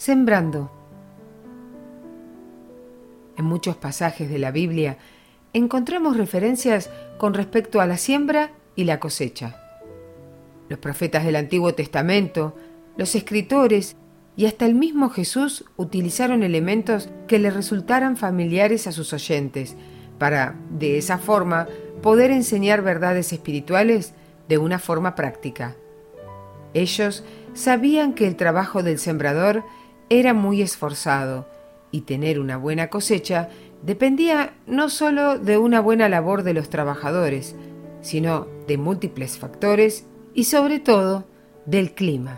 Sembrando. En muchos pasajes de la Biblia encontramos referencias con respecto a la siembra y la cosecha. Los profetas del Antiguo Testamento, los escritores y hasta el mismo Jesús utilizaron elementos que le resultaran familiares a sus oyentes para, de esa forma, poder enseñar verdades espirituales de una forma práctica. Ellos sabían que el trabajo del sembrador era muy esforzado y tener una buena cosecha dependía no solo de una buena labor de los trabajadores, sino de múltiples factores y sobre todo del clima.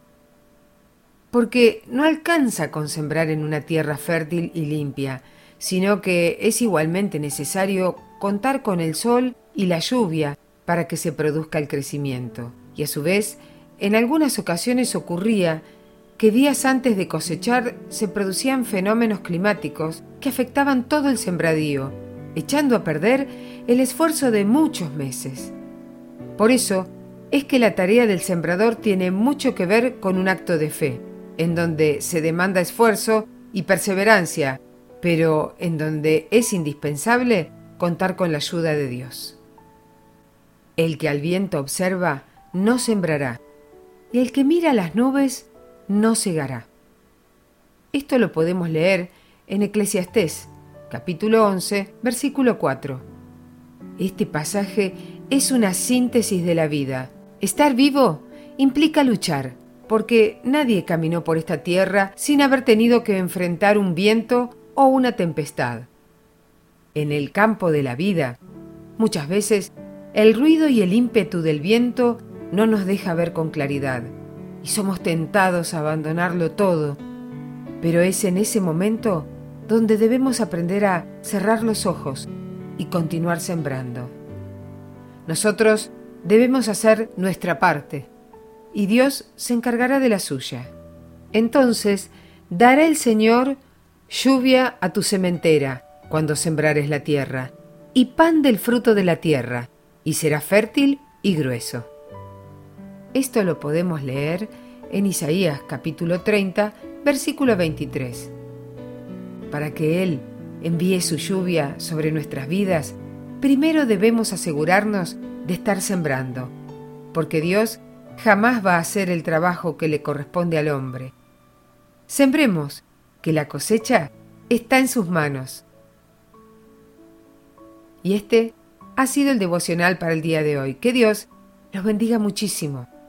Porque no alcanza con sembrar en una tierra fértil y limpia, sino que es igualmente necesario contar con el sol y la lluvia para que se produzca el crecimiento. Y a su vez, en algunas ocasiones ocurría que días antes de cosechar se producían fenómenos climáticos que afectaban todo el sembradío, echando a perder el esfuerzo de muchos meses. Por eso es que la tarea del sembrador tiene mucho que ver con un acto de fe, en donde se demanda esfuerzo y perseverancia, pero en donde es indispensable contar con la ayuda de Dios. El que al viento observa no sembrará, y el que mira las nubes no segará. Esto lo podemos leer en Eclesiastés, capítulo 11, versículo 4. Este pasaje es una síntesis de la vida. Estar vivo implica luchar, porque nadie caminó por esta tierra sin haber tenido que enfrentar un viento o una tempestad. En el campo de la vida, muchas veces, el ruido y el ímpetu del viento no nos deja ver con claridad, y somos tentados a abandonarlo todo, pero es en ese momento donde debemos aprender a cerrar los ojos y continuar sembrando. Nosotros debemos hacer nuestra parte, y Dios se encargará de la suya. Entonces dará el Señor lluvia a tu sementera cuando sembrares la tierra, y pan del fruto de la tierra, y será fértil y grueso. Esto lo podemos leer en Isaías capítulo 30, versículo 23. Para que Él envíe su lluvia sobre nuestras vidas, primero debemos asegurarnos de estar sembrando, porque Dios jamás va a hacer el trabajo que le corresponde al hombre. Sembremos, que la cosecha está en sus manos. Y este ha sido el devocional para el día de hoy. Que Dios los bendiga muchísimo.